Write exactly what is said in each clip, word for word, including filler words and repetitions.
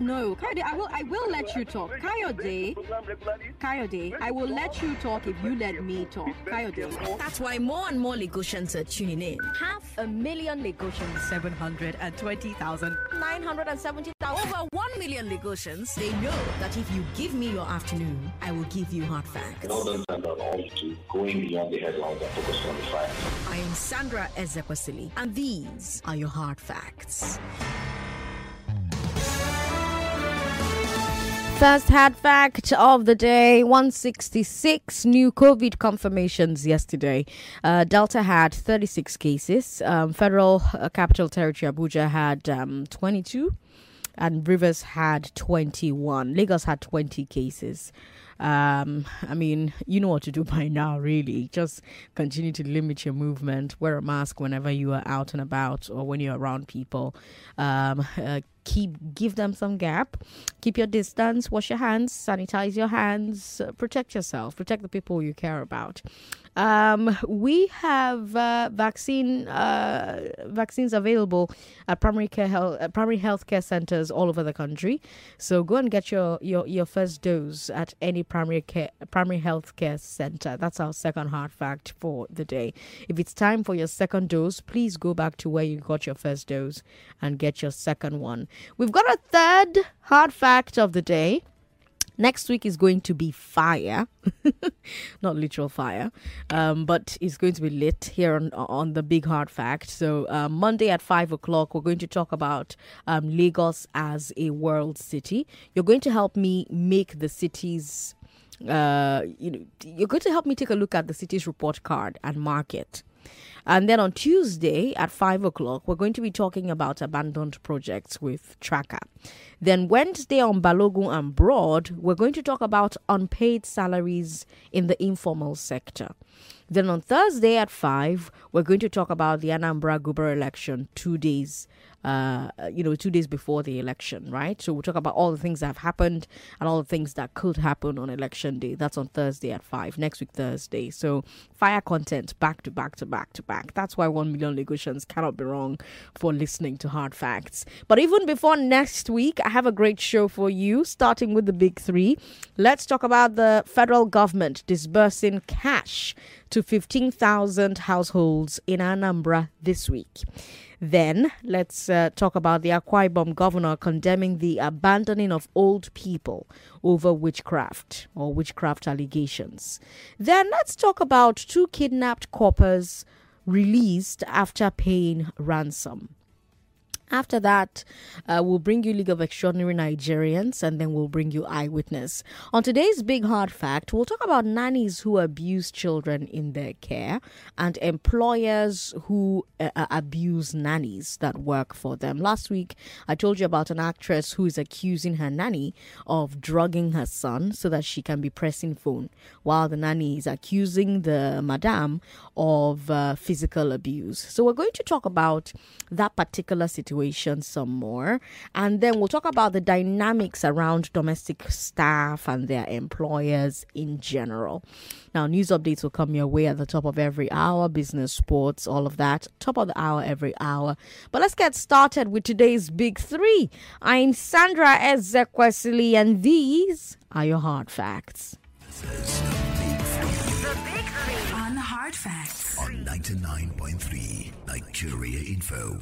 No, Kayode, I will I will let you talk. Kayode, Kayode, I will let you talk if you let me talk. Kayode. That's why more and more Lagosians are tuning in. Half a million Lagosians. seven hundred twenty thousand. nine hundred seventy thousand. Over one million Lagosians. They know that if you give me your afternoon, I will give you hard facts. Northern Central to going beyond the headlines and focus on the facts. I am Sandra Ezekwesili, and these are your hard facts. First hard fact of the day, one hundred sixty-six new COVID confirmations yesterday. Uh, Delta had thirty-six cases. Um, Federal uh, Capital Territory Abuja had um, twenty-two. And Rivers had twenty-one. Lagos had twenty cases. Um, I mean, you know what to do by now, really. Just continue to limit your movement. Wear a mask whenever you are out and about or when you're around people. Um, uh, keep give them some gap. Keep your distance. Wash your hands. Sanitize your hands. Uh, protect yourself. Protect the people you care about. Um, we have uh, vaccine uh, vaccines available at primary care health, uh, primary healthcare centers all over the country. So go and get your, your, your first dose at any primary care primary healthcare center. That's our second hard fact for the day. If it's time for your second dose, please go back to where you got your first dose and get your second one. We've got a third hard fact of the day. Next week is going to be fire, not literal fire, um, but it's going to be lit here on, on the Big Hard Fact. So uh, Monday at five o'clock, we're going to talk about um, Lagos as a world city. You're going to help me make the city's, uh, you know, you're going to help me take a look at the city's report card and mark it. And then on Tuesday at five o'clock, we're going to be talking about abandoned projects with Tracker. Then Wednesday on Balogun and Broad, we're going to talk about unpaid salaries in the informal sector. Then on Thursday at five, we're going to talk about the Anambra Guber election two days Uh, you know, two days before the election, right? So we'll talk about all the things that have happened and all the things that could happen on election day. That's on Thursday at five, next week Thursday. So fire content back to back to back to back. That's why one million Lagosians cannot be wrong for listening to Hard Facts. But even before next week, I have a great show for you, starting with the big three. Let's talk about the federal government disbursing cash to fifteen thousand households in Anambra this week. Then let's uh, talk about the Akwa Ibom governor condemning the abandoning of old people over witchcraft or witchcraft allegations. Then let's talk about two kidnapped coppers released after paying ransom. After that, uh, we'll bring you League of Extraordinary Nigerians, and then we'll bring you Eyewitness. On today's Big Hard Fact, we'll talk about nannies who abuse children in their care and employers who uh, abuse nannies that work for them. Last week, I told you about an actress who is accusing her nanny of drugging her son so that she can be pressing phone, while the nanny is accusing the madam of uh, physical abuse. So we're going to talk about that particular situation some more, and then we'll talk about the dynamics around domestic staff and their employers in general. Now, news updates will come your way at the top of every hour, business, sports, all of that, top of the hour every hour. But let's get started with today's big three. I'm Sandra Ezekwesili, and these are your hard facts. The big three on Hard Facts on ninety-nine point three Nigeria Info.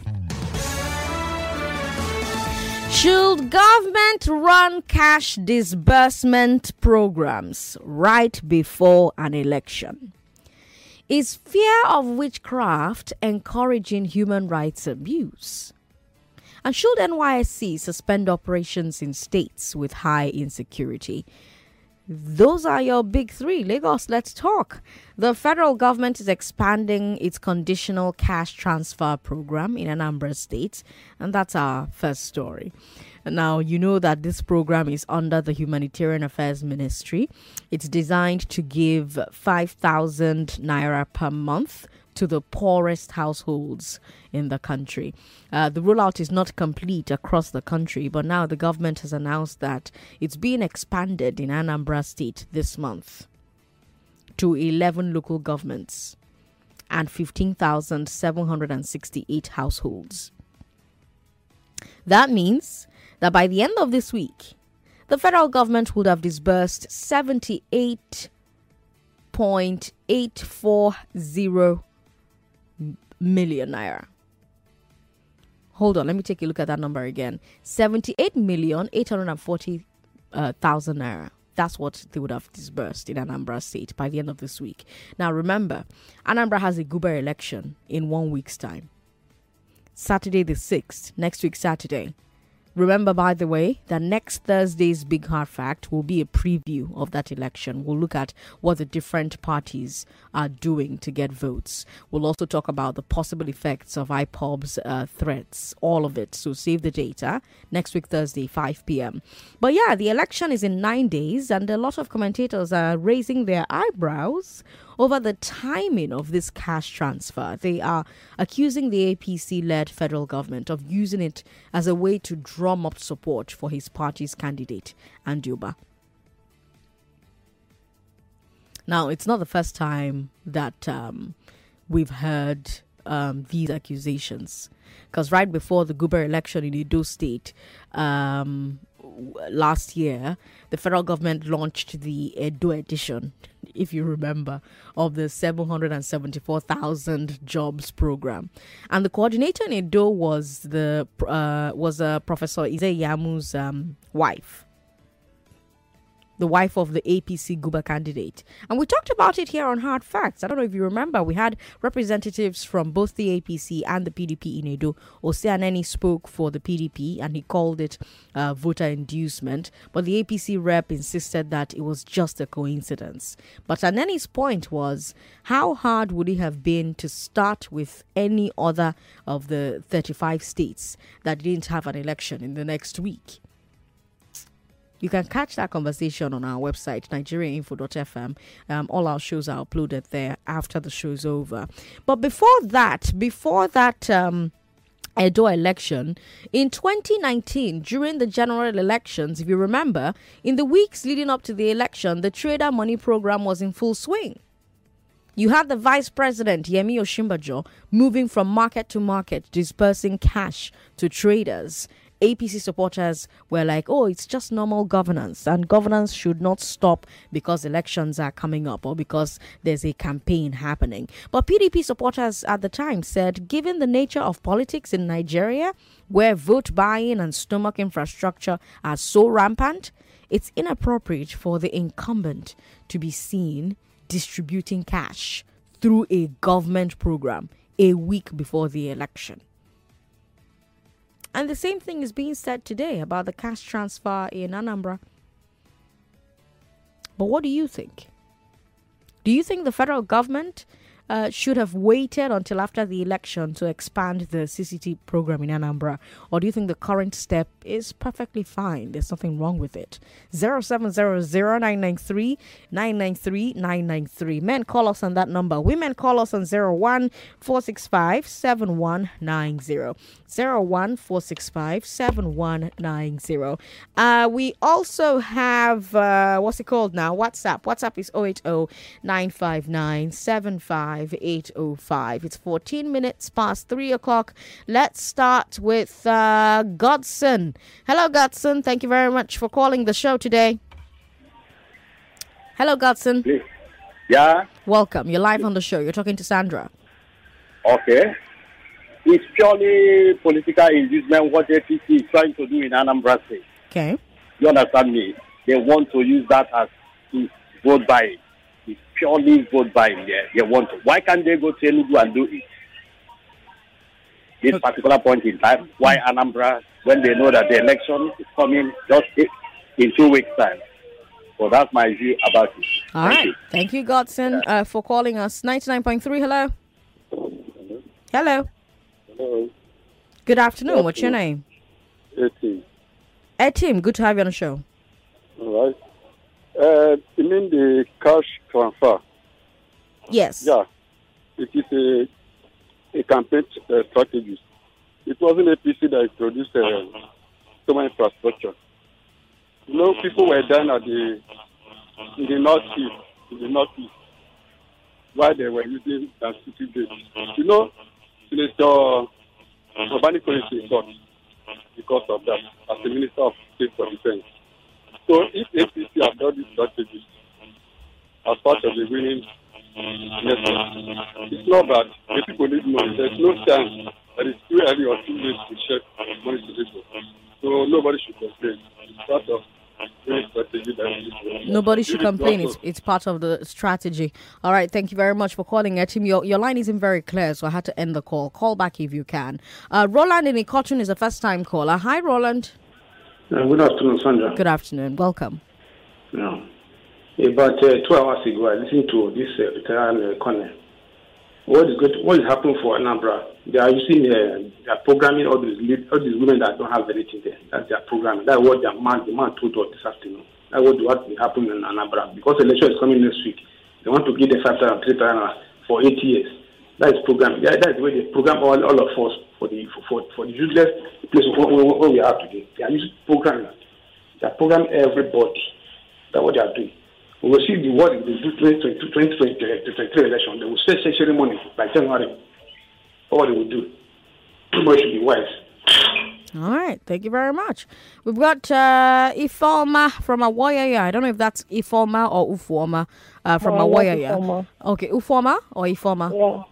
Should government run cash disbursement programs right before an election? Is fear of witchcraft encouraging human rights abuse? And should N Y S C suspend operations in states with high insecurity? Those are your big three. Lagos, let's talk. The federal government is expanding its conditional cash transfer program in Anambra State, and that's our first story. Now, you know that this program is under the Humanitarian Affairs Ministry. It's designed to give five thousand naira per month to the poorest households in the country. Uh, the rollout is not complete across the country, but now the government has announced that it's being expanded in Anambra State this month to eleven local governments and fifteen thousand seven hundred sixty-eight households. That means that by the end of this week, the federal government would have disbursed seventy-eight point eight four zero million naira. Hold on, let me take a look at that number again. seventy-eight million eight hundred forty thousand naira. That's what they would have disbursed in Anambra State by the end of this week. Now remember, Anambra has a Guber election in one week's time. Saturday the sixth, next week Saturday. Remember, by the way, that next Thursday's Big Hard Fact will be a preview of that election. We'll look at what the different parties are doing to get votes. We'll also talk about the possible effects of I P O B's uh, threats, all of it. So save the data. Next week, Thursday, five p.m. But yeah, the election is in nine days, and a lot of commentators are raising their eyebrows over the timing of this cash transfer. They are accusing the A P C-led federal government of using it as a way to drum up support for his party's candidate, Anduba. Now, it's not the first time that um, we've heard um, these accusations, because right before the Guber election in Edo State, um, last year, the federal government launched the Edo edition, if you remember, of the seven hundred seventy-four thousand jobs program. And the coordinator in Edo was the uh, was uh, Professor Ize Yamu's um, wife. The wife of the A P C Guber candidate. And we talked about it here on Hard Facts. I don't know if you remember, we had representatives from both the A P C and the P D P in Edo. Ose Aneni spoke for the P D P and he called it uh, voter inducement. But the A P C rep insisted that it was just a coincidence. But Aneni's point was, how hard would it have been to start with any other of the thirty-five states that didn't have an election in the next week? You can catch that conversation on our website, nigeria info dot f m. Um, all our shows are uploaded there after the show's over. But before that, before that um, Edo election, in twenty nineteen, during the general elections, if you remember, in the weeks leading up to the election, the Trader Money Program was in full swing. You had the Vice President, Yemi Osinbajo, moving from market to market, dispersing cash to traders. A P C supporters were like, oh, it's just normal governance, and governance should not stop because elections are coming up or because there's a campaign happening. But P D P supporters at the time said, given the nature of politics in Nigeria, where vote buying and stomach infrastructure are so rampant, it's inappropriate for the incumbent to be seen distributing cash through a government program a week before the election. And the same thing is being said today about the cash transfer in Anambra. But what do you think? Do you think the federal government uh, should have waited until after the election to expand the C C T program in Anambra? Or do you think the current step is perfectly fine? There's nothing wrong with it. zero seven zero zero nine nine three nine nine three nine nine three. Men, call us on that number. Women, call us on zero one four six five seven one nine zero. zero one four six five seven one nine zero. Uh, we also have, uh, what's it called now? WhatsApp. WhatsApp is zero eight zero nine five nine seven five eight zero five. It's fourteen minutes past three o'clock. Let's start with uh, Godson. Hello, Godson. Thank you very much for calling the show today. Hello, Godson. Yeah. Welcome. You're live on the show. You're talking to Sandra. Okay. It's purely political inducement what A P C is trying to do in Anambra State. Okay. You understand me? They want to use that as vote buying. It's purely vote buying. Yeah, they want to. Why can't they go to Enugu and do it? This particular point in time, why Anambra, when they know that the election is coming just in two weeks' time? So that's my view about it. All Thank right. You. Thank you, Godson, uh, for calling us. ninety-nine point three, hello. Hello. Hello. Hello. Good afternoon. Good What's your name? Etim. Etim, good to have you on the show. All right. Uh, you mean the cash transfer? Yes. Yeah. It is a, a campaign uh, strategy. It wasn't A P C that introduced uh, so much infrastructure. You know, people were down at the in the northeast, in the northeast, while they were using that city gate. You know, Senator Obani Koye's thought. because of that as the Minister of State for Defense. So if A P C have done this strategy as part of the winning network, it's not bad. The people need money. There's no chance that it's too early or too late to share money to people. So nobody should complain. It's part of winning strategy that is Nobody should complain. It's, it's part of the strategy. All right. Thank you very much for calling, Etim. Your, your line isn't very clear, so I had to end the call. Call back if you can. Uh, Roland in Ikoton is a first-time caller. Hi, Roland. Uh, good afternoon, Sandra. Good afternoon. Welcome. Yeah. About uh, two hours ago, I listened to this uh, veteran uh, Colonel. What is good? What is happening for Anambra? They are using, uh, they are programming all these all these women that don't have anything there. That's their programming. That's what their man, the man told us this afternoon. That's what what will happen in Anambra because the election is coming next week. They want to give the five thousand, three thousand for eight years. That is programming. That, that's the way they program all, all of us for the for for, for the useless place of what, what we have today. They are using programming. They are programming everybody. That's what they are doing. We will see the what they do twenty twenty-three election. They will say ceremony by January. What they will do. Everybody should be wise. All right. Thank you very much. We've got uh, Ifoma from Awoyaya. I don't know if that's Ifoma or Ufoma uh, from no, Awoyaya. Okay. Ufoma or Ifoma? Yeah.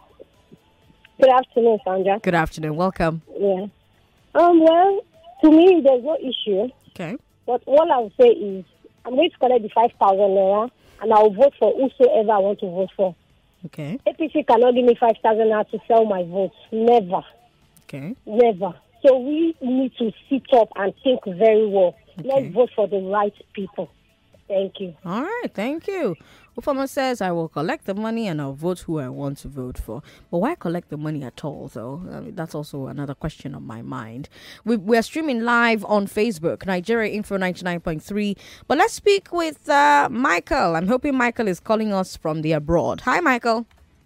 Good afternoon, Sandra. Good afternoon. Welcome. Yeah. Um. Well, to me, there's no issue. Okay. But all I would say is, I'm going to collect the five thousand naira and I'll vote for whosoever I want to vote for. Okay. A P C cannot give me five thousand naira to sell my votes. Never. Okay. Never. So we need to sit up and think very well. Okay. Let's vote for the right people. Thank you. All right. Thank you. Ufoma says, I will collect the money and I'll vote who I want to vote for. But why collect the money at all, though? I mean, that's also another question on my mind. We, we're streaming live on Facebook, Nigeria Info ninety-nine point three. But let's speak with uh, Michael. I'm hoping Michael is calling us from the abroad. Hi, Michael.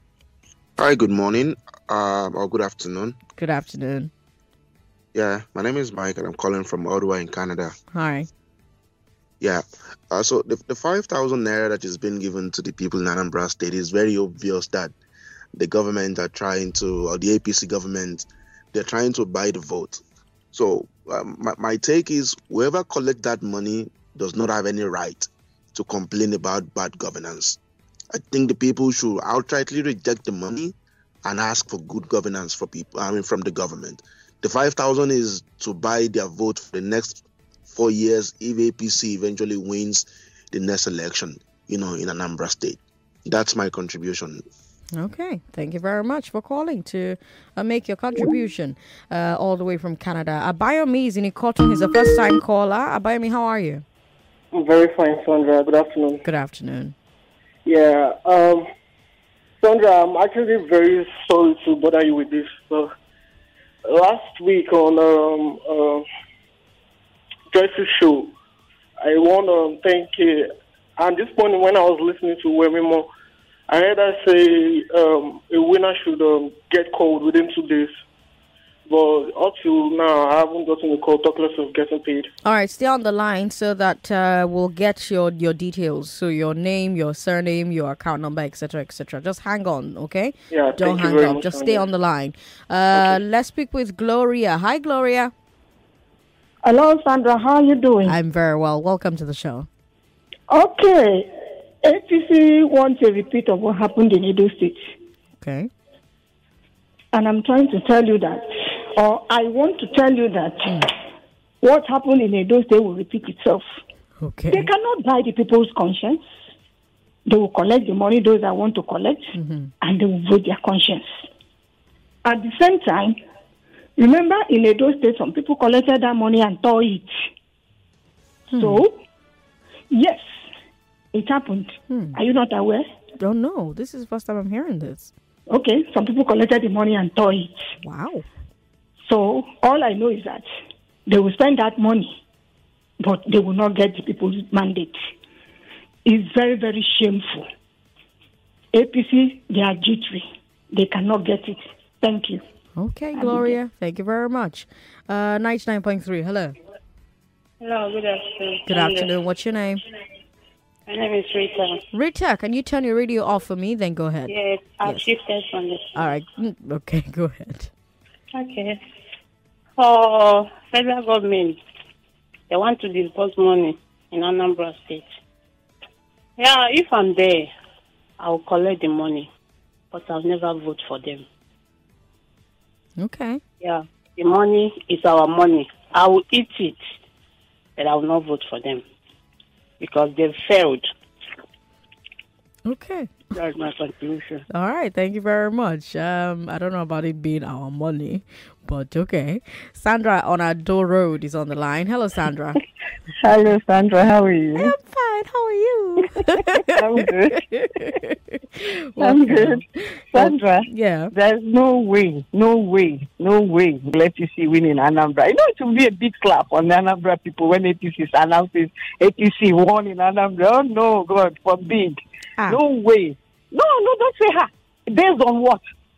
Hi, good morning uh, or good afternoon. Good afternoon. Yeah, my name is Michael. I'm calling from Ottawa in Canada. Hi. Yeah, uh, so the, the five thousand naira that is being given to the people in Anambra State is very obvious that the government are trying to, or the A P C government, they're trying to buy the vote. So um, my, my take is whoever collect that money does not have any right to complain about bad governance. I think the people should outrightly reject the money and ask for good governance for people. I mean, from the government. The five thousand is to buy their vote for the next four years if A P C eventually wins the next election, you know, in Anambra State. That's my contribution. Okay. Thank you very much for calling to uh, make your contribution uh, all the way from Canada. Abayomi is in Ikoton. He's a first-time caller. Abayomi, how are you? I'm very fine, Sandra. Good afternoon. Good afternoon. Yeah. Um, Sandra, I'm actually very sorry to bother you with this. But last week on um, uh, Joyce's show, I want to thank you. And this morning when I was listening to Wemimo, I heard her say um, a winner should um, get called within two days. But up till now, I haven't gotten a call, talk less of getting paid. All right, stay on the line so that uh, we'll get your, your details. So your name, your surname, your account number, et cetera, et cetera. Just hang on, okay? Yeah, Don't thank hang you very up. much, Just Sandra. stay on the line. Uh, Okay. Let's speak with Gloria. Hi, Gloria. Hello, Sandra. How are you doing? I'm very well. Welcome to the show. Okay. A P C wants a repeat of what happened in Edo State. Okay. And I'm trying to tell you that, or I want to tell you that what happened in Edo State will repeat itself. Okay. They cannot buy the people's conscience. They will collect the money, those that want to collect, Mm-hmm. and they will vote their conscience. At the same time, remember in Edo State, some people collected that money and tore it. Hmm. So, yes, it happened. Hmm. Are you not aware? Don't know. This is the first time I'm hearing this. Okay, some people collected the money and tore it. Wow. So, all I know is that they will spend that money, but they will not get the people's mandate. It's very, very shameful. A P C, they are jittery. They cannot get it. Thank you. Okay, Gloria. Thank you very much. Uh, ninety-nine point three. Hello. Hello, good afternoon. Good afternoon. What's your name? My name is Rita. Rita, can you turn your radio off for me? Then go ahead. Yes, I've Yes. shifted from this. All right. Mm, Okay, go ahead. Okay. For federal government, they want to disburse money in Anambra State. Yeah, if I'm there, I'll collect the money, but I'll never vote for them. Okay. Yeah, the money is our money. I will eat it, but I will not vote for them because they've failed. Okay. That's my conclusion. All right. Thank you very much. Um, I don't know about it being our money, but okay. Sandra on Ado Road is on the line. Hello, Sandra. Hello, Sandra. How are you? I'm fine. How are you? I'm good. I'm good. Sandra, yeah. There's no way, no way, no way let you see win in Anambra. You know, it will be a big clap on the Anambra people when A P C announces A P C won in Anambra. Oh, no, God forbid. Ah. No way. No, no, don't say ha. Based on what?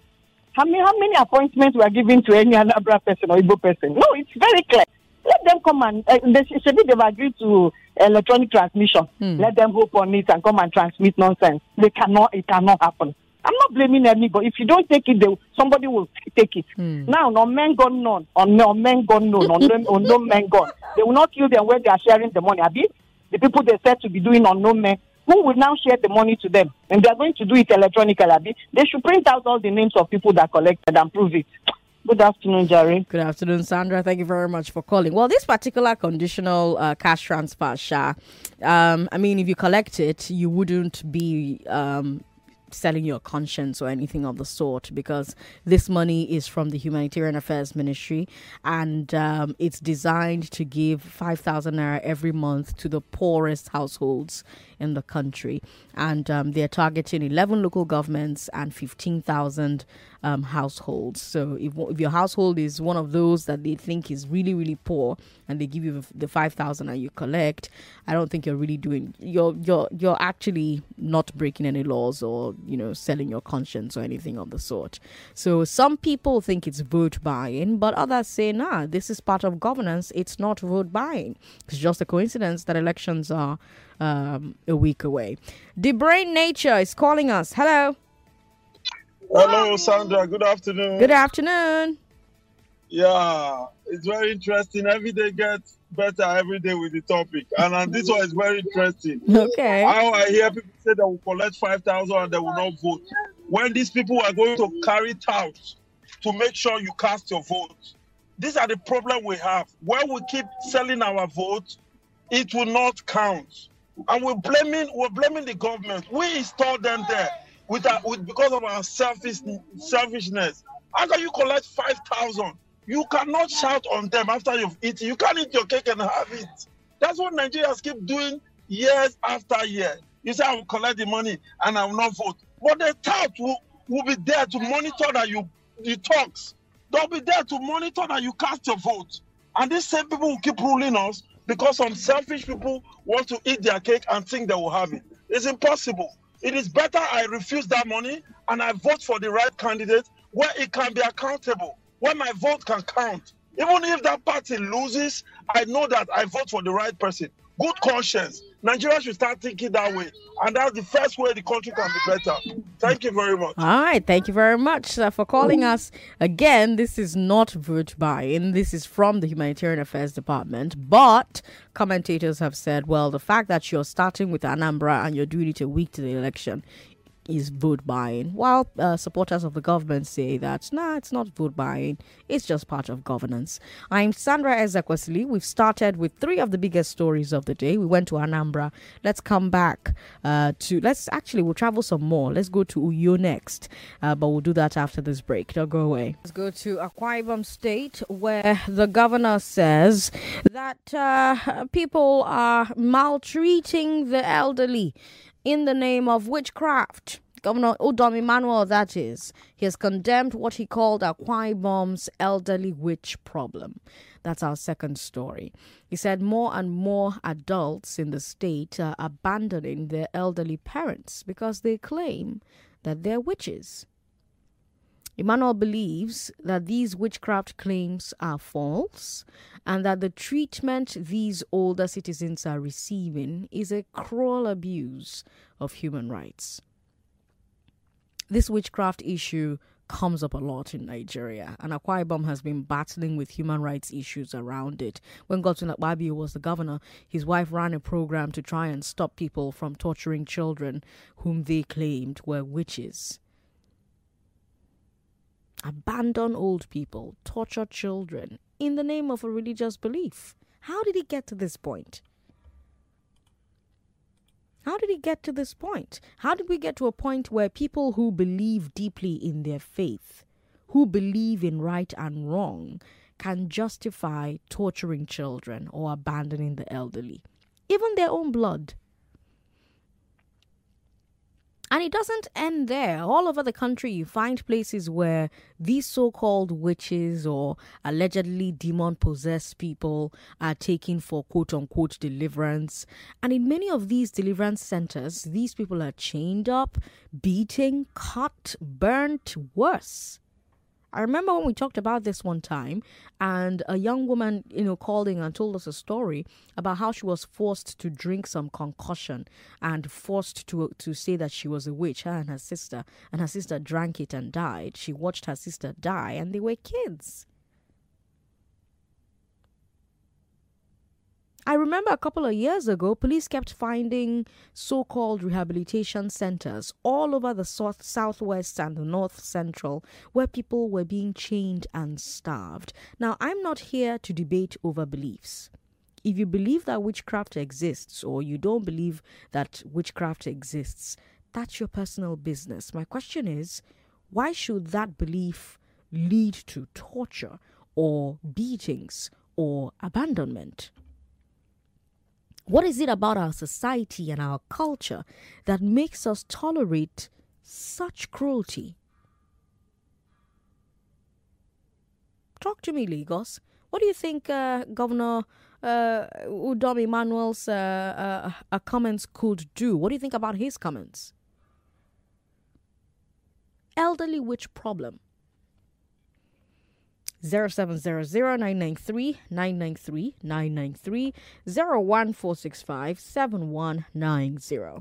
How many, how many appointments were given to any Anambra person or Igbo person? No, it's very clear. Let them come and, uh, they should be, they've agreed to electronic transmission. Hmm. Let them hope on it and come and transmit nonsense. They cannot, it cannot happen. I'm not blaming anybody. If you don't take it, they, somebody will take it. Hmm. Now, no men gone none, or no men gone none, or no, or no men gone. They will not kill them when they are sharing the money. Abi? The people they said to be doing unknown men, who will now share the money to them? And they are going to do it electronically. Abi? They should print out all the names of people that collected and prove it. Good afternoon, Jerry. Good afternoon, Sandra. Thank you very much for calling. Well, this particular conditional uh, cash transfer, Sha, um, I mean, if you collect it, you wouldn't be um, selling your conscience or anything of the sort, because this money is from the Humanitarian Affairs Ministry, and um, it's designed to give five thousand naira every month to the poorest households in the country. And um, they're targeting eleven local governments and fifteen thousand um, households. So if, if your household is one of those that they think is really, really poor, and they give you the five thousand and you collect, I don't think you're really doing, you're, you're, you're actually not breaking any laws or, you know, selling your conscience or anything of the sort. So some people think it's vote buying, but others say, nah, this is part of governance. It's not vote buying. It's just a coincidence that elections are um, a week away. The Brain Nature is calling us. Hello. Hello, Sandra. Good afternoon. Good afternoon. Yeah, it's very interesting. Every day gets better every day with the topic. And uh, this one is very interesting. Okay. How I hear people say they will collect five thousand and they will not vote. When these people are going to carry it out to make sure you cast your vote. These are the problem we have. When we keep selling our vote, it will not count. And we're blaming, we're blaming the government. We installed them there with, our, with because of our selfish, selfishness. How can you collect five thousand? You cannot shout on them after you've eaten. You can't eat your cake and have it. That's what Nigerians keep doing years after year. You say, I will collect the money and I will not vote. But the tout will, will be there to monitor that you, you talks. They'll be there to monitor that you cast your vote. And these same people will keep ruling us because some selfish people want to eat their cake and think they will have it. It's impossible. It is better I refuse that money and I vote for the right candidate where it can be accountable, where my vote can count. Even if that party loses, I know that I vote for the right person. Good conscience. Nigeria should start thinking that way. And that's the first way the country can be better. Thank you very much. All right. Thank you very much uh, for calling us. Again, this is not vote buying. This is from the Humanitarian Affairs Department. But commentators have said, well, the fact that you're starting with Anambra and you're doing it a week to the election is vote buying, while uh, supporters of the government say that nah, it's not vote buying, it's just part of governance. I'm Sandra Ezekwesili. We've started with three of the biggest stories of the day. We went to Anambra. Let's come back uh, to let's actually we'll travel some more. Let's go to Uyo next, uh, but we'll do that after this break. Don't go away. Let's go to Akwa Ibom State, where the governor says that uh, people are maltreating the elderly in the name of witchcraft. Governor Udom Emmanuel, that is, he has condemned what he called Akwa Ibom's elderly witch problem. That's our second story. He said more and more adults in the state are abandoning their elderly parents because they claim that they're witches. Emmanuel believes that these witchcraft claims are false and that the treatment these older citizens are receiving is a cruel abuse of human rights. This witchcraft issue comes up a lot in Nigeria, and Akwa Ibom has been battling with human rights issues around it. When Godswill Akpabio was the governor, his wife ran a program to try and stop people from torturing children whom they claimed were witches. Abandon old people, torture children in the name of a religious belief. How did it get to this point? How did it get to this point? How did we get to a point where people who believe deeply in their faith, who believe in right and wrong, can justify torturing children or abandoning the elderly, even their own blood? And it doesn't end there. All over the country, you find places where these so-called witches or allegedly demon-possessed people are taken for quote-unquote deliverance. And in many of these deliverance centers, these people are chained up, beaten, cut, burnt, worse. I remember when we talked about this one time, and a young woman, you know, called in and told us a story about how she was forced to drink some concoction and forced to to say that she was a witch, her and her sister, and her sister drank it and died. She watched her sister die, and they were kids. I remember a couple of years ago, police kept finding so-called rehabilitation centers all over the south, southwest and the north central where people were being chained and starved. Now, I'm not here to debate over beliefs. If you believe that witchcraft exists or you don't believe that witchcraft exists, that's your personal business. My question is, why should that belief lead to torture or beatings or abandonment? What is it about our society and our culture that makes us tolerate such cruelty? Talk to me, Lagos. What do you think uh, Governor uh, Udom Emmanuel's uh, uh, uh, comments could do? What do you think about his comments? Elderly witch problem. zero seven zero zero nine nine three nine nine three nine nine three zero one four six five seven one nine zero.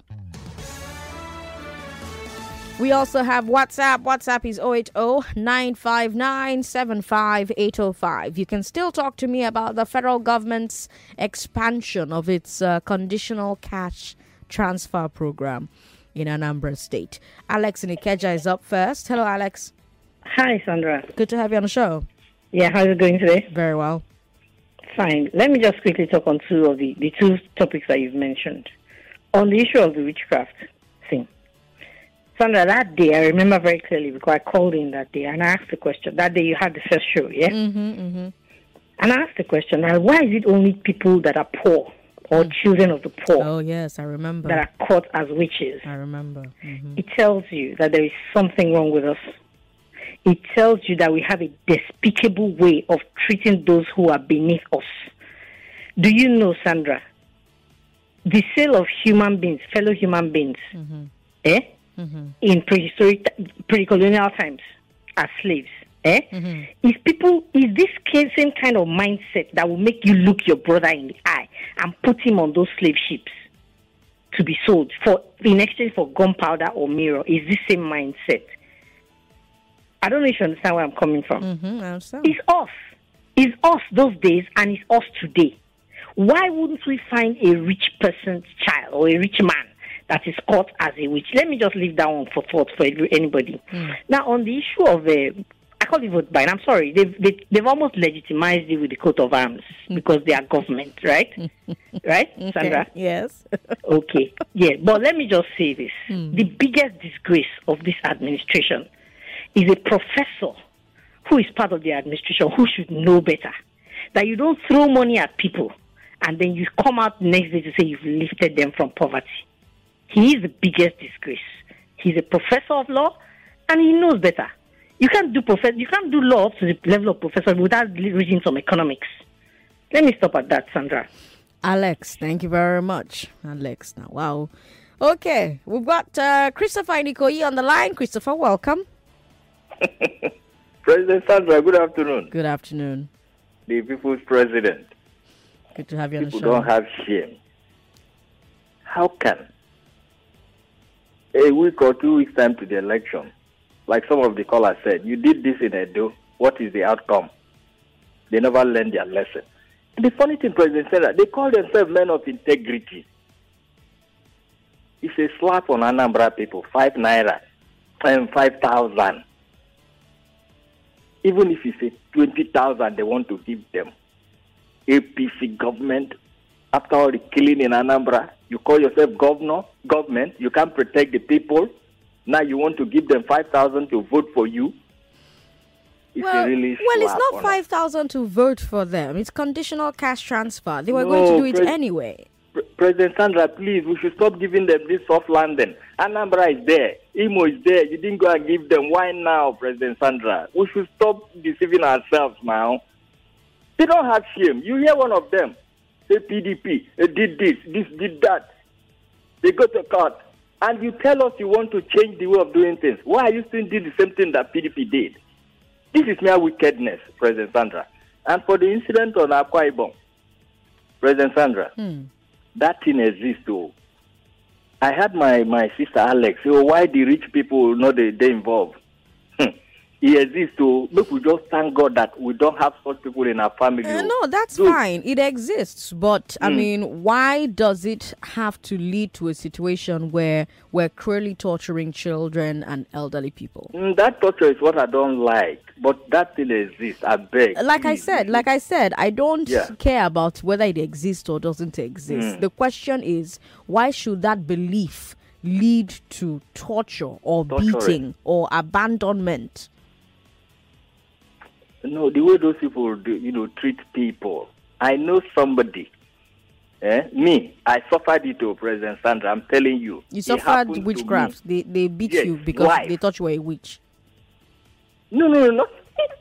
We also have WhatsApp. WhatsApp is zero eight zero nine five nine seven five eight zero five. You can still talk to me about the federal government's expansion of its uh, conditional cash transfer program in Anambra State. Alex in Ikeja is up first. Hello, Alex. Hi, Sandra. Good to have you on the show. Yeah, how's it going today? Very well. Fine. Let me just quickly talk on two of the, the two topics that you've mentioned. On the issue of the witchcraft thing. Sandra, that day, I remember very clearly because I called in that day and I asked the question. That day you had the first show, yeah? Mm-hmm, mm-hmm. And I asked the question, now, why is it only people that are poor or children of the poor Oh, yes, I remember. that are caught as witches? I remember. Mm-hmm. It tells you that there is something wrong with us. It tells you that we have a despicable way of treating those who are beneath us. Do you know, Sandra, the sale of human beings, fellow human beings, Mm-hmm. eh, Mm-hmm. in prehistoric, pre-colonial times as slaves, eh, Mm-hmm. is people, is this ki- same kind of mindset that will make you look your brother in the eye and put him on those slave ships to be sold for in exchange for gunpowder or mirror? Is this same mindset? I don't know if you understand where I'm coming from. Mm-hmm, I understand. It's us. It's us those days and it's us today. Why wouldn't we find a rich person's child or a rich man that is caught as a witch? Let me just leave that one for thought for anybody. Mm. Now, on the issue of, uh, I call it vote buying, I'm sorry, they've, they, they've almost legitimized it with the coat of arms because they are government, right? Right, Okay. Sandra? Yes. Okay. Yeah, but let me just say this. Mm. The biggest disgrace of this administration is a professor who is part of the administration who should know better. That you don't throw money at people and then you come out next day to say you've lifted them from poverty. He is the biggest disgrace. He's a professor of law and he knows better. You can't do prof- you can't do law to the level of professor without reading some economics. Let me stop at that, Sandra. Alex, thank you very much. Alex, now, wow. Okay, we've got uh, Christopher Nikoyi on the line. Christopher, welcome. President Sandra, good afternoon. Good afternoon. The people's president. Good to have you on the People show. don't have shame. How can a week or two weeks time to the election, like some of the callers said, you did this in Edo. What is the outcome? They never learned their lesson. And the funny thing, President said that they call themselves men of integrity. It's a slap on Anambra people, five naira and five thousand. Even if it's a twenty thousand, they want to give them. A P C government, after all the killing in Anambra, you call yourself governor, government, you can't protect the people. Now you want to give them five thousand to vote for you. It's well, a really well, it's slap not on five thousand to vote for them. It's conditional cash transfer. They were No, going to do it Pres- anyway. Pre- President Sandra, please, we should stop giving them this soft landing. Anambra is there. Imo is there. You didn't go and give them. Why now, President Sandra? We should stop deceiving ourselves now. They don't have shame. You hear one of them say P D P, they did this, this did that. They go to court. And you tell us you want to change the way of doing things. Why are you still doing the same thing that P D P did? This is mere wickedness, President Sandra. And for the incident on Akwa Ibom, President Sandra, Hmm. that thing exists too. I had my, my sister Alex say, oh, why the rich people not they, they involved? It exists too. But we just thank God that we don't have such people in our family. Uh, no, that's So- fine. It exists. But, I Mm. mean, why does it have to lead to a situation where we're cruelly torturing children and elderly people? Mm, that torture is what I don't like. But that thing exists. I beg. Like I please. said, like I said, I don't Yeah. care about whether it exists or doesn't exist. Mm. The question is, why should that belief lead to torture or Torturing. beating or abandonment? No, the way those people do, you know, treat people. I know somebody. Eh? Me, I suffered it to President Sandra. I'm telling you. You It suffered happened to witchcraft. They they beat Yes, you because wife. they thought you were a witch. me. No, no, no.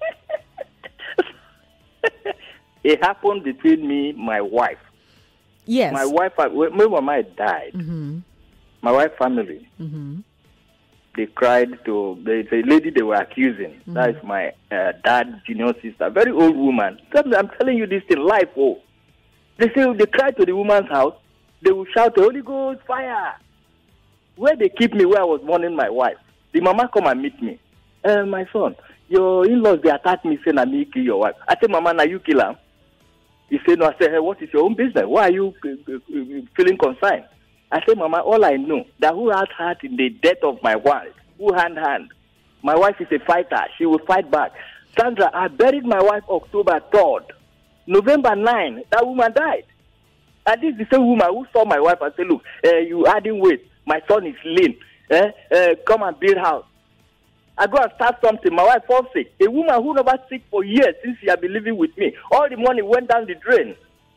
It happened between me, my wife. Yes. My wife, when my mama died, Mm-hmm. my wife family, Mm-hmm. they cried to the, the lady they were accusing. Mhm. That is my uh, dad's junior sister, very old woman. I'm telling you this in life. Oh, they say they cried to the woman's house. They will shout, "Holy Ghost fire!" Where they keep me, where I was mourning my wife. The mama come and meet me. Uh, my son, your in-laws they attacked me, saying I me kill your wife. I said, "Mama, now you kill her." He said, "No." I said, "Hey, what is your own business? Why are you uh, uh, feeling concerned?" I said, "Mama, all I know that who had heart in the death of my wife, who hand hand. My wife is a fighter. She will fight back." Sandra, I buried my wife October third. November ninth, that woman died. And this is the same woman who saw my wife and said, "Look, uh, you adding weight. My son is lean. Eh? Uh, come and build house." I go and start something. My wife falls sick. A woman who never sick for years since she had been living with me. All the money went down the drain.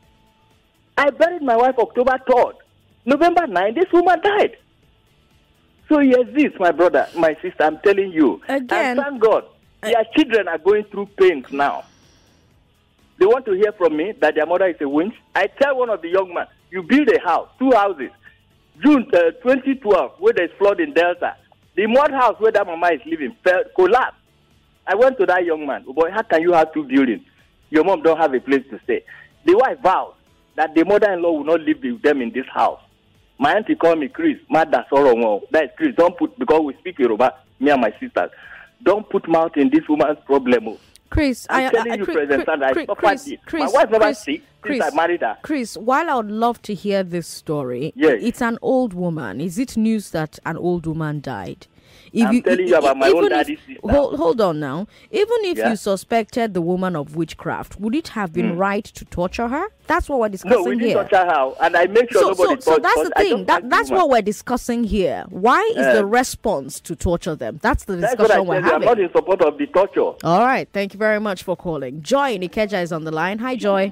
I buried my wife October third. November ninth, this woman died. So yes, this, my brother, my sister, I'm telling you. Again, and thank God, their children are going through pains now. They want to hear from me that their mother is a winch. I tell one of the young men, you build a house, two houses. June uh, twenty twelve, where there's flood in Delta. The mud house where that mama is living fell, collapsed. I went to that young man. Oh boy, how can you have two buildings? Your mom don't have a place to stay. The wife vowed that the mother-in-law will not live with them in this house. My auntie called me Chris. Mother, sorrow. That is Chris. Don't put, because we speak Yoruba, me and my sisters. Don't put mouth in this woman's problem. Oh. Chris, I'm I, telling I, you, Chris, President Sandra, I Chris, suffered Chris, it. Chris, My wife never Chris, sick Chris, since I married her. Chris, while I would love to hear this story, Yes. it's an old woman. Is it news that an old woman died? If I'm telling you about my even own if- daddy's sister. Hold, hold on now. Even if Yeah. you suspected the woman of witchcraft, would it have been Mm. right to torture her? That's what we're discussing No, we didn't here. touch her how, and I make sure so, nobody so, so touch- that's touch- the I thing. don't That touch that's woman. what we're discussing here. Why is Uh, the response to torture them? That's the That's what I discussion we're said. I'm having. not in support of the torture. All right. Thank you very much for calling. Joy in Ikeja is on the line. Hi, Joy.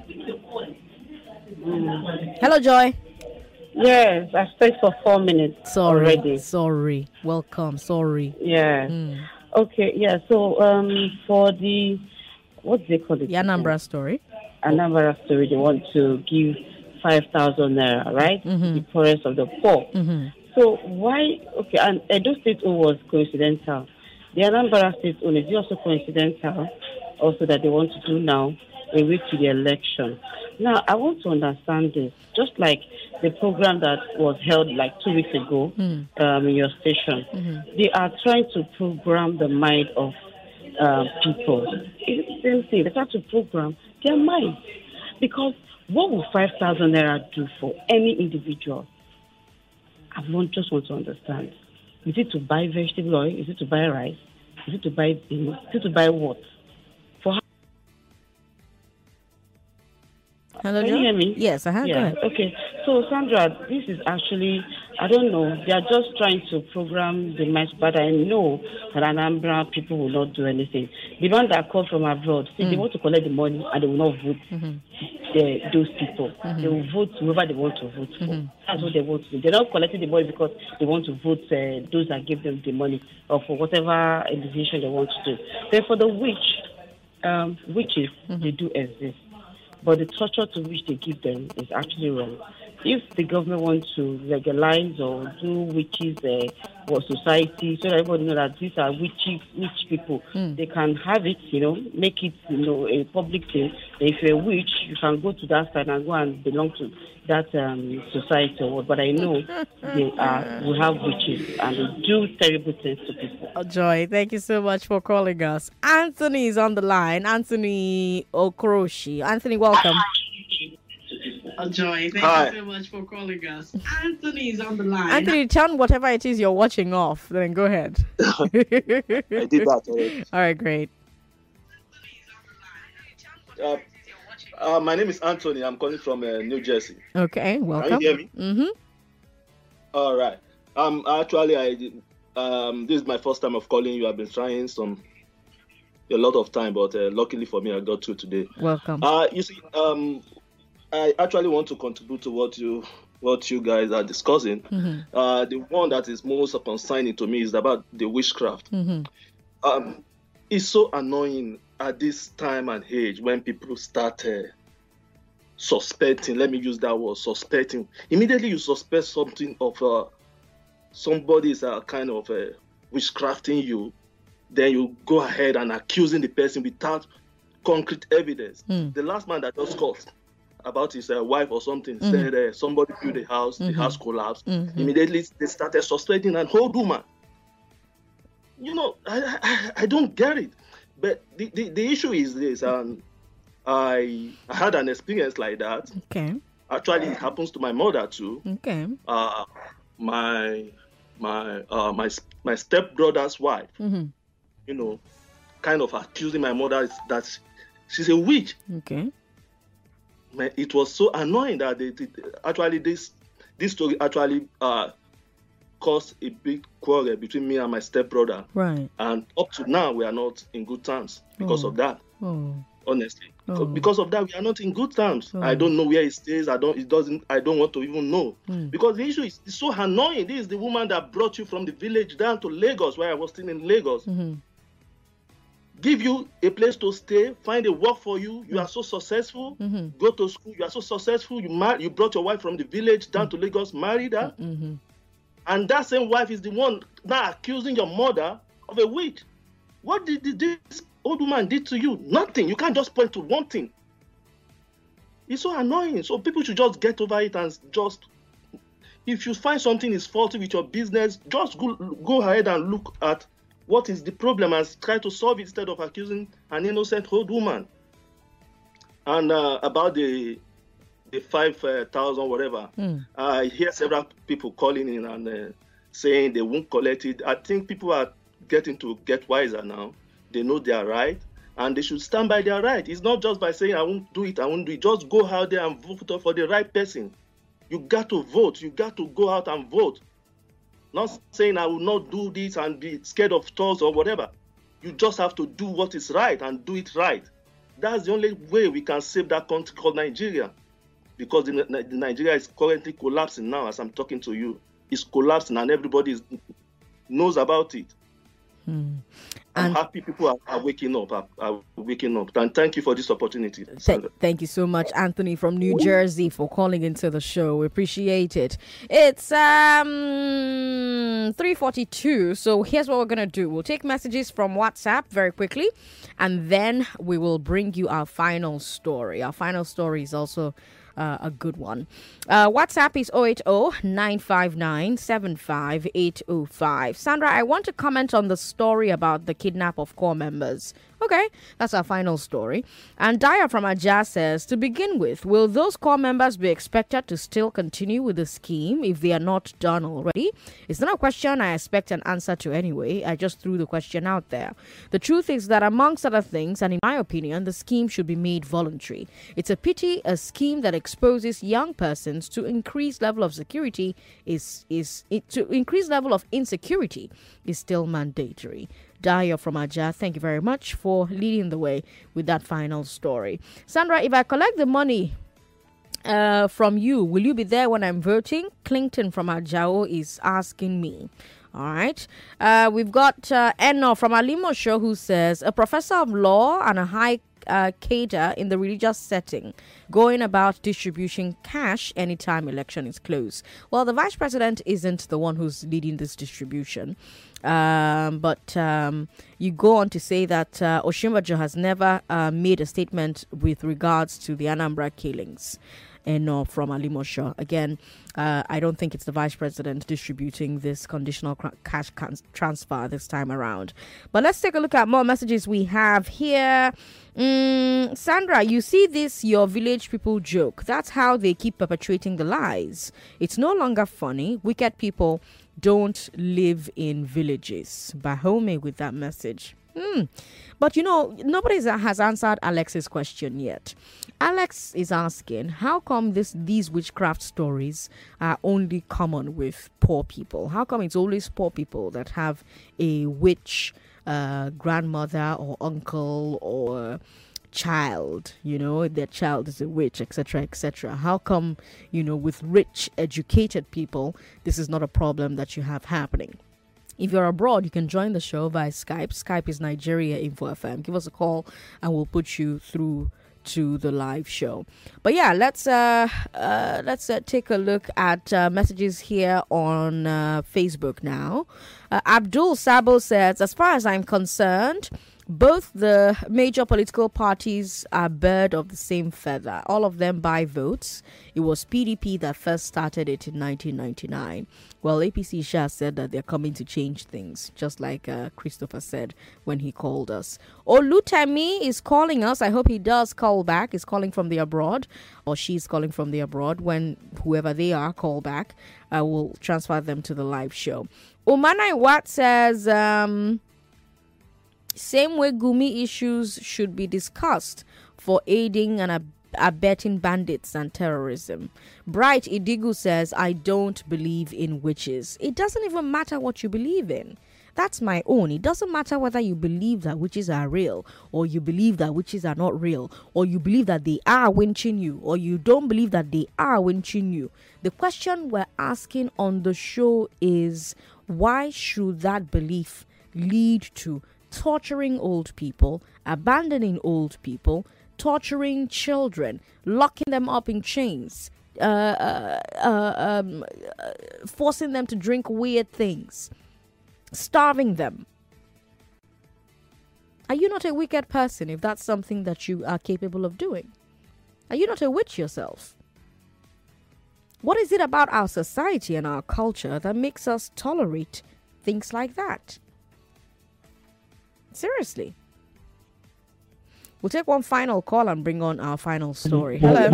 Hello, Joy. Yes, I stayed for four minutes Sorry. already. Sorry. Welcome. Sorry. Yeah. Mm. Okay, yeah, so um, for the, what do they call it? The Anambra story. Anambra story, they want to give five thousand naira, right? Mm-hmm. The poorest of the poor. Mm-hmm. So why, okay, and Edo State O was coincidental. The Anambra State O, is it also coincidental also that they want to do now? a week to the election. Now, I want to understand this. Just like the program that was held like two weeks ago Mm. um, in your station, Mhm. they are trying to program the mind of uh, people. It's the same thing. They try to program their mind. Because what will five thousand naira do for any individual? I want, just want to understand. Is it to buy vegetable oil? Is it to buy rice? Is it to buy beans? Is it to buy what? For how? Hello, Can you John? hear me? Yes, uh-huh, go Yeah. ahead. Okay. So, Sandra, this is actually, I don't know, they are just trying to program the match, but I know that Anambra people will not do anything. The one that come from abroad, see, they Mm. want to collect the money and they will not vote Mhm. the, those people. Mhm. They will vote whoever they want to vote for. Mhm. That's what they want to do. They're not collecting the money because they want to vote uh, those that give them the money or for whatever decision they want to do. Then for the witch, um, witches, they do exist. But the torture to which they give them is actually wrong. If the government wants to legalize or do witches uh, for society, so that everybody know that these are witchy, witch people, Mm. they can have it, you know, make it, you know, a public thing. If you're a witch, you can go to that side and go and belong to that um, society or what. But I know they are, we have witches and they do terrible things to people. Oh, Joy, thank you so much for calling us. Anthony is on the line. Anthony Okoroshi. Anthony, welcome. Oh, Joy, thank Hi. you so much for calling us. Anthony is on the line. Anthony, turn whatever it is you're watching off. Then go ahead. I did that already. All right, great. Uh, uh, my name is Anthony. I'm calling from uh, New Jersey. Okay, welcome. Can you hear me? Mm-hmm. All right. Um, actually, I did, um, this is my first time of calling you. I've been trying some a lot of time, but uh, luckily for me, I got through today. Welcome. Uh, you see, um, I actually want to contribute to what you what you guys are discussing. Mhm. Uh, the one that is most concerning to me is about the witchcraft. Mhm. Um, it's so annoying at this time and age when people start uh, suspecting. Let me use that word, suspecting. Immediately you suspect something of uh, somebody is uh, kind of uh, witchcrafting you, then you go ahead and accusing the person without concrete evidence. Mm. The last man that just called about his uh, wife or something Mhm. said uh, somebody built a house, Mhm. the house collapsed. Mhm. Immediately they started suspecting an old woman. You know, I, I, I don't get it. But the, the, the issue is this, and I, I had an experience like that. Okay. Actually, it happens to my mother too. Okay. Uh, my my uh, my my stepbrother's wife, Mm-hmm. you know, kind of accusing my mother that she's a witch. Okay. Man, it was so annoying that they, they actually this this story actually uh, caused a big quarrel between me and my stepbrother. Right. And up to now, we are not in good terms because Oh. of that. Oh. Honestly, Oh. because of that, we are not in good terms. Oh. I don't know where it stays. I don't. It doesn't. I don't want to even know Mm. because the issue is it's so annoying. This is the woman that brought you from the village down to Lagos, where I was still in Lagos. Mm-hmm. Give you a place to stay, find a work for you. You are so successful. Mm-hmm. Go to school. You are so successful. You mar- You brought your wife from the village down to Lagos, married her, Mm-hmm. and that same wife is the one now accusing your mother of a witch. What did did this old woman did to you? Nothing. You can't just point to one thing. It's so annoying. So people should just get over it and just, if you find something is faulty with your business, just go, go ahead and look at what is the problem and try to solve it instead of accusing an innocent old woman. And uh, about the the five thousand whatever, Mm. I hear several people calling in and uh, saying they won't collect it. I think people are getting to get wiser now. They know they are right, and they should stand by their right. It's not just by saying, I won't do it, I won't do it. Just go out there and vote for the right person. You got to vote. You got to go out and vote. Not saying I will not do this and be scared of thugs or whatever. You just have to do what is right and do it right. That's the only way we can save that country called Nigeria. Because the, the Nigeria is currently collapsing now as I'm talking to you. It's collapsing and everybody is, knows about it. Hmm. I'm And- happy people are, are waking up, are, are waking up. And thank you for this opportunity. Th- Sandra. thank you so much, Anthony from New Jersey, for calling into the show. We appreciate it. It's um three forty-two. So here's what we're gonna do. We'll take messages from WhatsApp very quickly, and then we will bring you our final story. Our final story is also Uh, a good one. Uh, WhatsApp is zero eight zero nine five nine seven five eight zero five. Sandra, I want to comment on the story about the kidnap of core members. Okay, that's our final story. And Daya from Ajah says, to begin with, will those core members be expected to still continue with the scheme if they are not done already? It's not a question I expect an answer to anyway. I just threw the question out there. The truth is that amongst other things, and in my opinion, the scheme should be made voluntary. It's a pity a scheme that exposes young persons to increased level of security is is it, to increased level of insecurity is still mandatory. Daya from Ajah, thank you very much for leading the way with that final story. Sandra, if I collect the money uh, from you, will you be there when I'm voting? Clinton from Ajao is asking me. All right. Uh, we've got uh, Eno from Alimo Show who says, a professor of law and a high uh, cadre in the religious setting going about distributing cash anytime election is close. Well, the vice president isn't the one who's leading this distribution. Um, but um, you go on to say that uh, Oshimbajo has never uh, made a statement with regards to the Anambra killings. And no, from Alimosho. Again, uh, I don't think it's the vice president distributing this conditional cr- cash can- transfer this time around. But let's take a look at more messages we have here. Mm, Sandra, you see this your village people joke. That's how they keep perpetuating the lies. It's no longer funny. Wicked people don't live in villages. Bahome with that message. Hmm. But you know, nobody has answered Alex's question yet. Alex is asking, how come this these witchcraft stories are only common with poor people? How come it's always poor people that have a witch uh, grandmother or uncle or child, you know, their child is a witch, et cetera, et cetera. How come, you know, with rich, educated people, this is not a problem that you have happening? If you're abroad, you can join the show via Skype. Skype is Nigeria Info F M. Give us a call and we'll put you through to the live show. But yeah, let's uh, uh let's uh, take a look at uh, messages here on uh, Facebook now. Uh, Abdul Sabo says, as far as I'm concerned, both the major political parties are bird of the same feather. All of them buy votes. It was P D P that first started it in nineteen ninety-nine. Well, A P C Shah said that they're coming to change things, just like uh, Christopher said when he called us. Olutemi is calling us. I hope he does call back. He's calling from the abroad, or she's calling from the abroad. When whoever they are call back, I will transfer them to the live show. Umanai Watt says, um... same way Gumi issues should be discussed for aiding and ab- abetting bandits and terrorism. Bright Idigu says, I don't believe in witches. It doesn't even matter what you believe in. That's my own. It doesn't matter whether you believe that witches are real, or you believe that witches are not real, or you believe that they are winching you, or you don't believe that they are winching you. The question we're asking on the show is, why should that belief lead to torturing old people, abandoning old people, torturing children, locking them up in chains, uh, uh, uh, um, uh, forcing them to drink weird things, starving them? Are you not a wicked person if that's something that you are capable of doing? Are you not a witch yourself? What is it about our society and our culture that makes us tolerate things like that? Seriously. We'll take one final call and bring on our final story. Hello.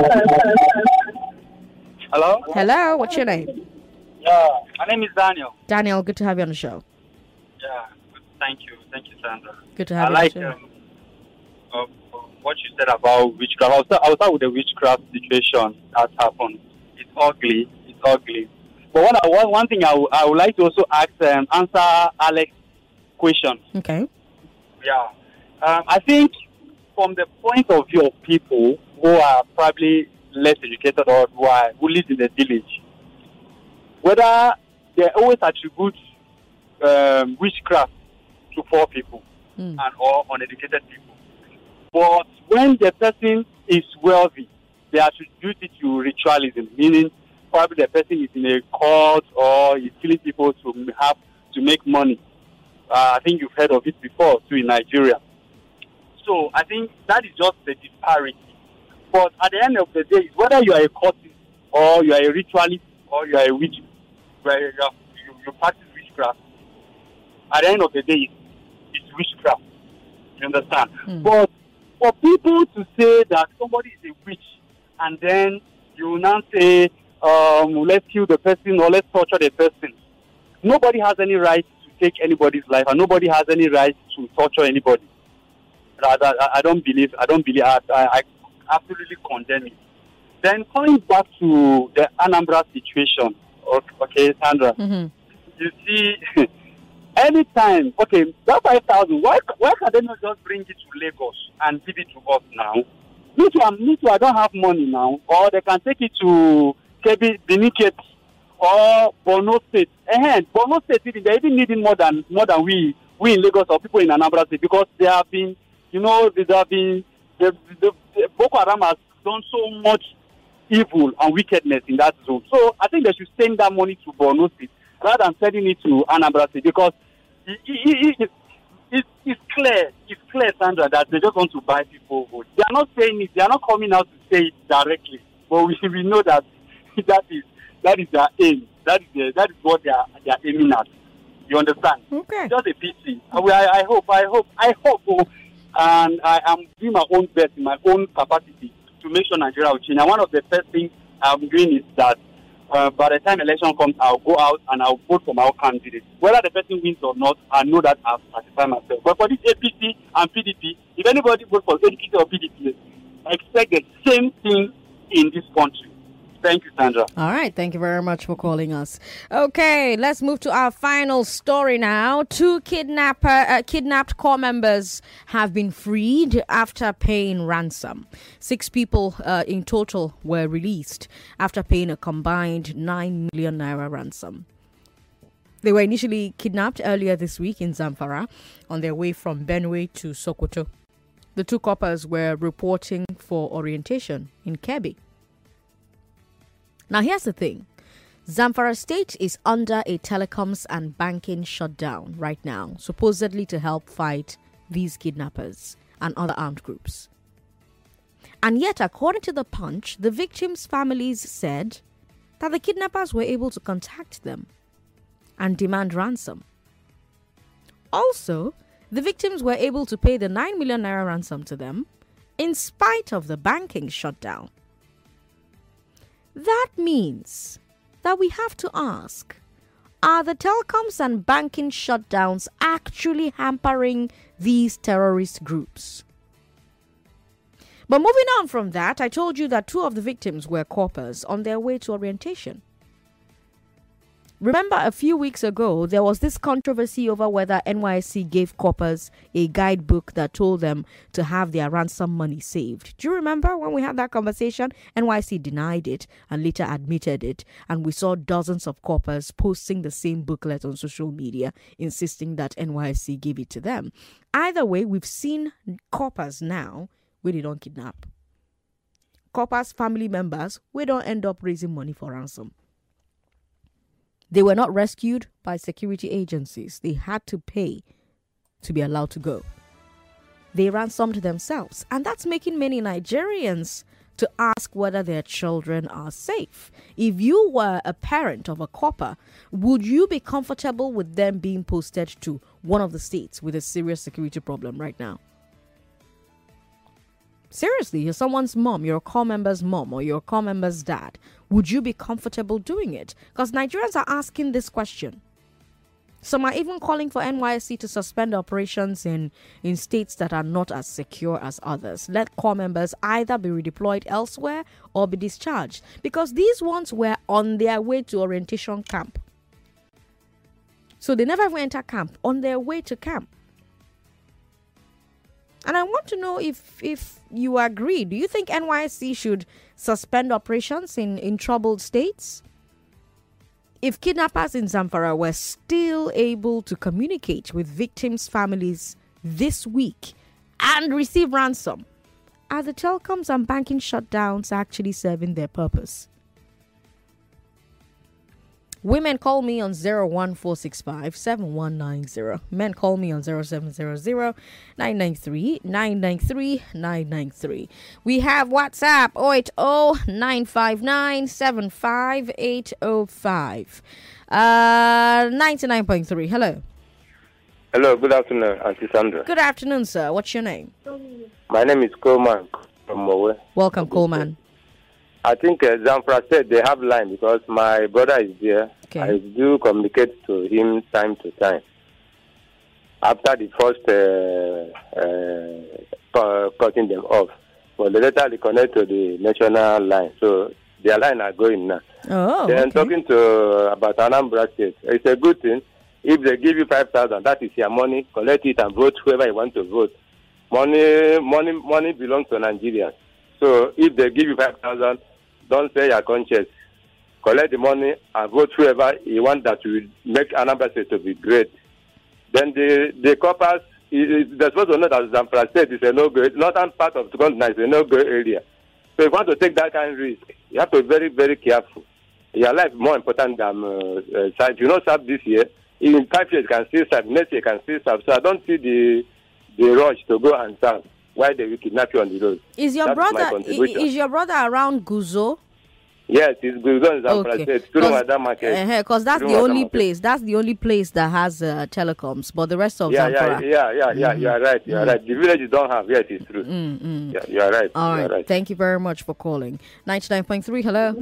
Hello? Hello, what's your name? Yeah, my name is Daniel. Daniel, good to have you on the show. Yeah, thank you. Thank you, Sandra. Good to have I you like on the show. um, uh, what you said about witchcraft. I'll start, I'll start with the witchcraft situation that happened. It's ugly. It's ugly. But one, one, one thing I, w- I would like to also ask, um, answer Alex's question. Okay. Yeah. Um, I think from the point of view of people who are probably less educated or who, are, who live in the village, whether they always attribute um, witchcraft to poor people. mm. and or uneducated people. But when the person is wealthy, they attribute it to ritualism, meaning probably the person is in a cult or is killing people to have to make money. Uh, I think you've heard of it before too in Nigeria. So I think that is just the disparity. But at the end of the day, whether you are a cultist or you are a ritualist or you are a witch, where you, you, you practice witchcraft, at the end of the day, it's, it's witchcraft. You understand? Mm. But for people to say that somebody is a witch and then you now say, um, let's kill the person or let's torture the person, nobody has any right to take anybody's life and nobody has any right to torture anybody. I, I, I don't believe, I don't believe, I, I, I absolutely condemn it. Then coming back to the Anambra situation, okay, Sandra, mm-hmm. you see, anytime, okay, that five thousand, why, why can they not just bring it to Lagos and give it to us now? Me too, I'm, me too, I don't have money now, or they can take it to Kebbi, Benin or Borno State. And Borno State, they're even needing more than more than we, we in Lagos or people in Anambra State, because they have been, you know, they have been, the, the, the Boko Haram has done so much evil and wickedness in that zone. So I think they should send that money to Borno State rather than sending it to Anambra State, because it, it, it, it, it's clear, it's clear, Sandra, that they just want to buy people votes. They are not saying it, they are not coming out to say it directly, but we, we know that that is that is their aim. That is the, that is what they are they are aiming at. You understand? Okay. Just a pity. I, I hope, I hope, I hope, oh, and I am doing my own best in my own capacity to make sure Nigeria will change. And one of the first things I'm doing is that uh, by the time election comes, I'll go out and I'll vote for my own candidate. Whether the person wins or not, I know that I've satisfied myself. But for this A P C and P D P, if anybody votes for A P C or P D P, I expect the same thing in this country. Thank you, Sandra. All right. Thank you very much for calling us. Okay, let's move to our final story now. Two kidnapper, uh, kidnapped corps members have been freed after paying ransom. Six people uh, in total were released after paying a combined nine million naira ransom. They were initially kidnapped earlier this week in Zamfara on their way from Benue to Sokoto. The two coppers were reporting for orientation in Kebbi. Now, here's the thing. Zamfara State is under a telecoms and banking shutdown right now, supposedly to help fight these kidnappers and other armed groups. And yet, according to the Punch, the victims' families said that the kidnappers were able to contact them and demand ransom. Also, the victims were able to pay the nine million naira ransom to them in spite of the banking shutdown. That means that we have to ask, are the telecoms and banking shutdowns actually hampering these terrorist groups? But moving on from that, I told you that two of the victims were corpers on their way to orientation. Remember, a few weeks ago, there was this controversy over whether N Y S C gave corpers a guidebook that told them to have their ransom money saved. Do you remember when we had that conversation? N Y S C denied it and later admitted it. And we saw dozens of corpers posting the same booklet on social media, insisting that N Y S C gave it to them. Either way, we've seen corpers now where they don't kidnap. Corpers' family members, we don't end up raising money for ransom. They were not rescued by security agencies. They had to pay to be allowed to go. They ransomed themselves. And that's making many Nigerians to ask whether their children are safe. If you were a parent of a corper, would you be comfortable with them being posted to one of the states with a serious security problem right now? Seriously, you're someone's mom, you're a corps member's mom, or you're a corps member's dad. Would you be comfortable doing it? Because Nigerians are asking this question. Some are even calling for N Y S C to suspend operations in, in states that are not as secure as others. Let corps members either be redeployed elsewhere or be discharged. Because these ones were on their way to orientation camp. So they never even enter camp, on their way to camp. And I want to know if if you agree. Do you think N Y S C should suspend operations in, in troubled states? If kidnappers in Zamfara were still able to communicate with victims' families this week and receive ransom. Are the telecoms and banking shutdowns actually serving their purpose? Women call me on zero one four six five seven one nine zero. Men call me on zero seven zero zero nine nine three nine nine three nine nine three. We have WhatsApp oh eight oh nine five nine seven five eight oh five. Uh, ninety-nine point three. Hello. Hello, good afternoon, Auntie Sandra. Good afternoon, sir. What's your name? My name is Coleman from Mowe. Welcome, Coleman. I think uh, Zamfara said they have line because my brother is there. Okay. I do communicate to him time to time. After the first uh, uh, cutting them off, but later they connect to the national line, so their line are going now. Oh, Then okay. talking to uh, about Anambra State, it's a good thing. If they give you five thousand, that is your money. Collect it and vote whoever you want to vote. Money, money, money belongs to Nigerians. So if they give you five thousand, don't say your conscience. Collect the money and vote whoever you want that will make Anambra State to be great. Then the the coppers, they're supposed to know that Zamfara State is a no-go. Northern part of the continent is a no-go area. So if you want to take that kind of risk, you have to be very, very careful. Your life is more important than uh, uh, if you not serve this year. In five years, you can still serve. Next year, you can still serve. So I don't see the the rush to go and serve. Why they will kidnap you on the road? Is your That's my brother contribution. is your brother around Guzo? Yes, it's good on Zamfara State. Student Madam Market. Because that's the Student only Madam place. That's the only place that has uh, telecoms. But the rest of Yeah, Zamfara. yeah, yeah, yeah, yeah. You are right. You are Mm. right. The villages don't have. Yes, it's true. Mm, mm. Yeah, you are right. All you right. are right. Thank you very much for calling. ninety-nine point three. Hello.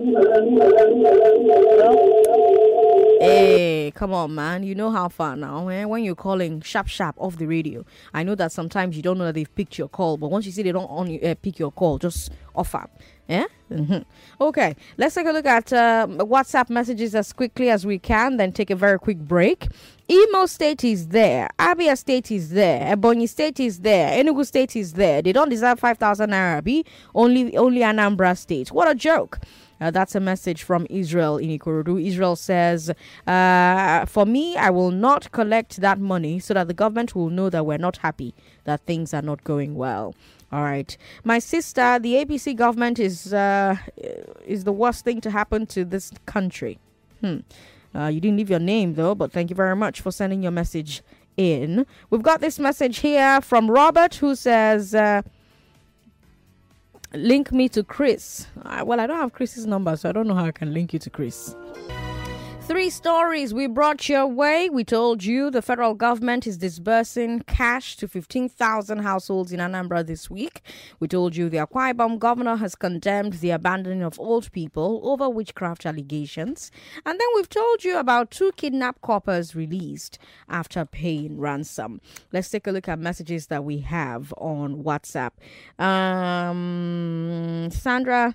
Hey, come on, man. You know how far now, eh? When you're calling sharp, sharp off the radio. I know that sometimes you don't know that they've picked your call, but once you see they don't on, uh, pick your call, just offer. Yeah? Mm-hmm. Okay, let's take a look at uh, WhatsApp messages as quickly as we can, then take a very quick break. Imo State is there. Abia State is there. Ebonyi State is there. Enugu State is there. They don't deserve five thousand naira. B. Only, only Anambra State. What a joke. Uh, that's a message from Israel in Ikorodu. Israel says, uh, for me, I will not collect that money so that the government will know that we're not happy, that things are not going well. All right. My sister, the A P C government is uh, is the worst thing to happen to this country. Hmm. Uh, you didn't leave your name, though, but thank you very much for sending your message in. We've got this message here from Robert who says... Uh, link me to Chris. Uh, well, I don't have Chris's number, so I don't know how I can link you to Chris. Three stories we brought your way. We told you the federal government is disbursing cash to fifteen thousand households in Anambra this week. We told you the Akwa Ibom governor has condemned the abandoning of old people over witchcraft allegations. And then we've told you about two kidnapped coppers released after paying ransom. Let's take a look at messages that we have on WhatsApp. Um, Sandra...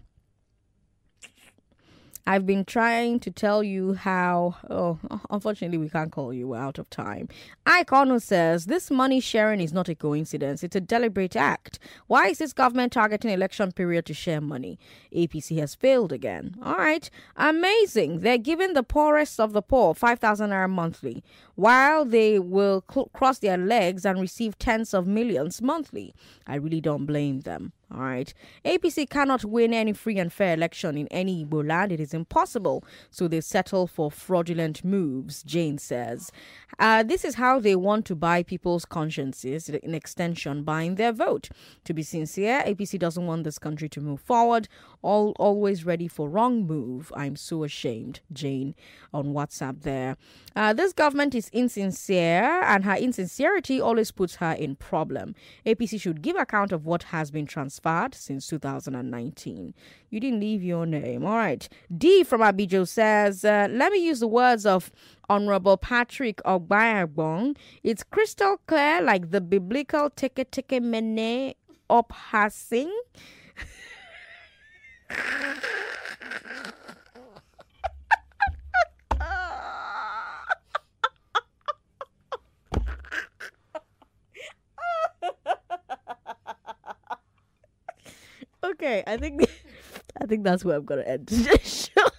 I've been trying to tell you how... Oh, unfortunately, we can't call you. We're out of time. Ikono says, this money sharing is not a coincidence. It's a deliberate act. Why is this government targeting election period to share money? A P C has failed again. All right. Amazing. They're giving the poorest of the poor five thousand naira monthly, while they will cl- cross their legs and receive tens of millions monthly. I really don't blame them. All right. A P C cannot win any free and fair election in any Igbo land. It is impossible. So they settle for fraudulent moves, Jane says. Uh, this is how they want to buy people's consciences, in extension, buying their vote. To be sincere, A P C doesn't want this country to move forward. All always ready for wrong move. I'm so ashamed, Jane, on WhatsApp there. Uh, this government is insincere, and her insincerity always puts her in problem. A P C should give account of what has been transferred since two thousand nineteen. You didn't leave your name. All right. D from Abijo says, uh, let me use the words of Honorable Patrick Ogbayagbong. It's crystal clear like the biblical teke teke mene ophasing. Okay, I think I think that's where I'm gonna end today's show.